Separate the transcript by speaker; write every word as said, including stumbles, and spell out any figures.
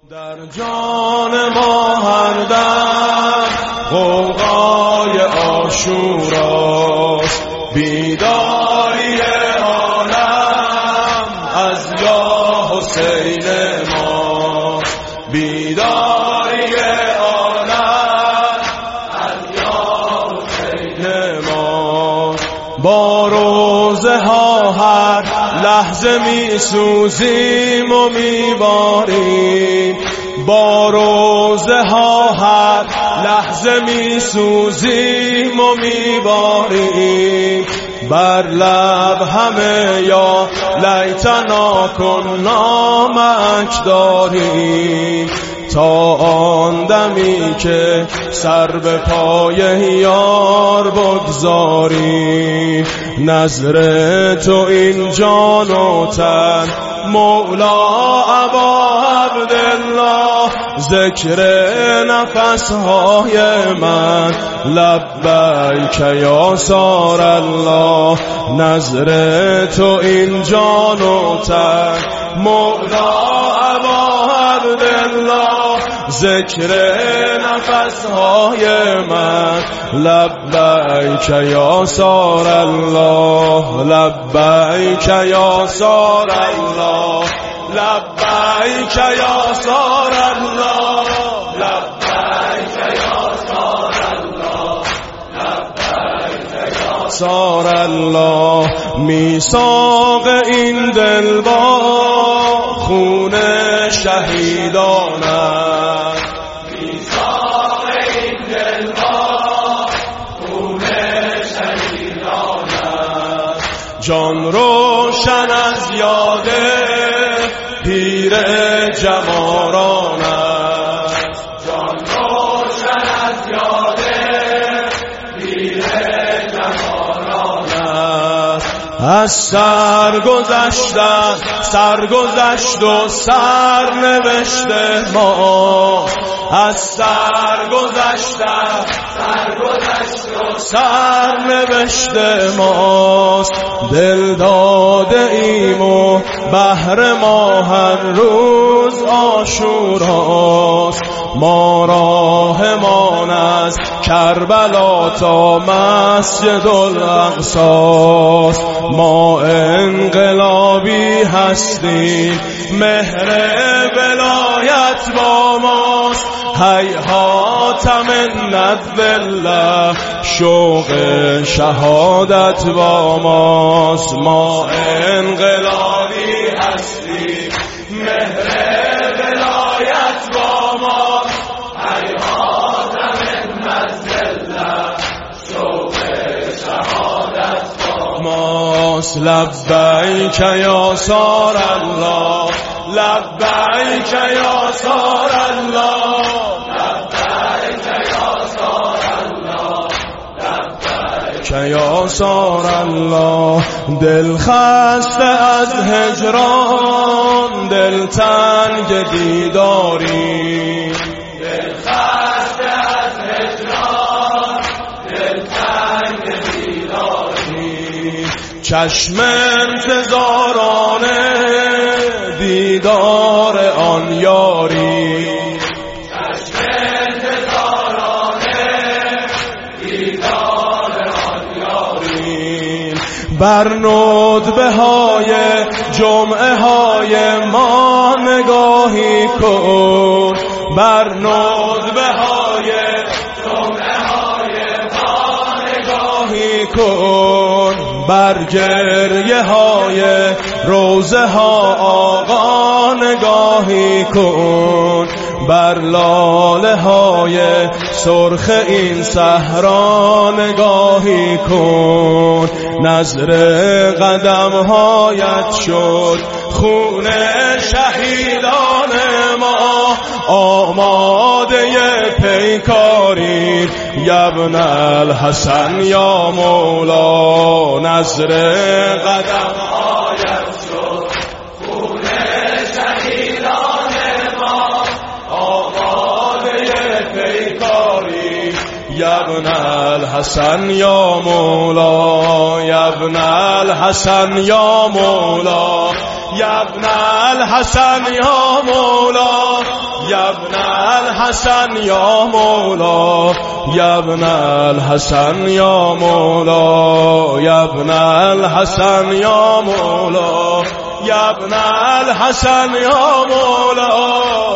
Speaker 1: در جان ما هر دم غوغای عاشوراست، بیداری عالم از یا حسین ما، بیداری عالم از یا حسین ما. با روزه ها هر لحظه می سوزیم و می باریم، با روزه ها هر لحظه می سوزیم و می باریم. بر لب همه یا لیتنا کنا معک داریم، تا آن دمی که سر به پای یار بگذاریم. نظر تو این جان و تن مولا ابا عبدالله، ذکر نفسهای من لبیک یا سار الله. نظر تو این جان و تن مولا ابا عبدالله، ذکر نفسهای من لبیک یا سار الله، لبیک یا سار الله، لبیک یا سار الله، لبیک یا سار الله، لبیک یا سار الله. میثاق این دل با خون شهیدان است، میثاق این دل با خون شهیدان است. جان روشن از یاد پیر جماران است، جان روشن از یاد پیر جماران است. از سر گذشتن سر گذشت و سر نوشته ما، از سر گذشتن سر گذشت و سر نوشته ماست. دل داده ایم و بهر ما هر روز عاشوراست. ما راهمان از کربلا تا مسجد الاقصاست. ما انقلابی هستیم، مهر ولایت با ماست. هیهات منت بالله، شوق شهادت با ماست. ما انقلابی هستیم، مهر ولایت با ماست. هیهات منت بالله، شوق شهادت با ماست. لبیک یا سار الله، لبیک یا سار الله، لبیک یا سار الله، لبیک یا سار الله. دل خسته از هجران، دل تنگ دیداری، دل خسته از هجران، دل تنگ دیداری. چشم انتظارانه دیدار آن یاری، چشم انتظارانه دیدار آن یاری. بر ندبه های جمعه های ما نگاهی کن، بر ندبه های جمعه های ما نگاهی کن. بر گریه های روزه ها آقا نگاهی کن، بر لاله های سرخ این صحرا نگاهی کن. نظر قدم هایت شد خون شهیدان ما، آماده پیکاری یبن الحسن یا مولا. نظر قدم هایت شد خون شهیدان ما، آماده پیکاری یبن الحسن یا مولا، یبن الحسن یا مولا، یبن الحسن یا مولا، یا ابن الحسن یا مولا یا ابن الحسن یا مولا یا ابن الحسن یا مولا یا ابن الحسن یا مولا